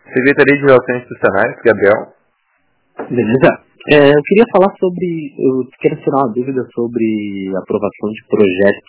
Secretaria de Relações Institucionais, Gabriel. Beleza. Eu queria falar eu quero tirar uma dúvida sobre aprovação de projetos.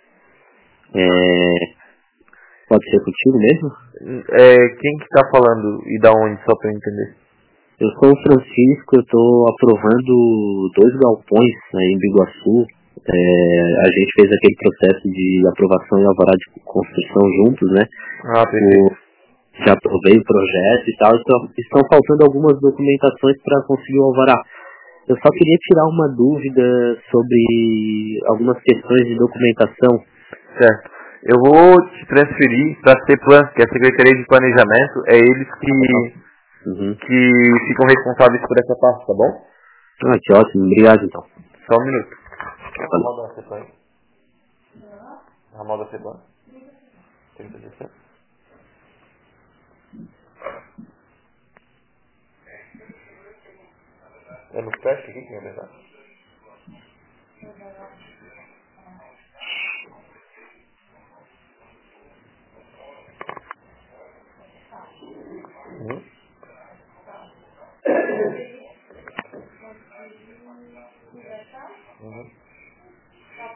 Pode ser contigo mesmo? Quem que tá falando e da onde, só pra eu entender? Eu sou o Francisco, eu estou aprovando 2 galpões aí em Biguaçu. A gente fez aquele processo de aprovação e alvará de construção juntos, né? Perfeito. Já aprovei o projeto e tal, estão faltando algumas documentações para conseguir o alvará. Eu só queria tirar uma dúvida sobre algumas questões de documentação. Certo. Eu vou te transferir para a CEPLAN, que é a Secretaria de Planejamento. É eles que ficam responsáveis por essa parte, tá bom? Que ótimo, obrigado então. Só um minuto. Ramal da CEPLAN. Ramal da CEPLAN. 3017. É no teste aqui que vai levar?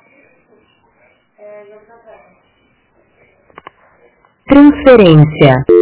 Transferência.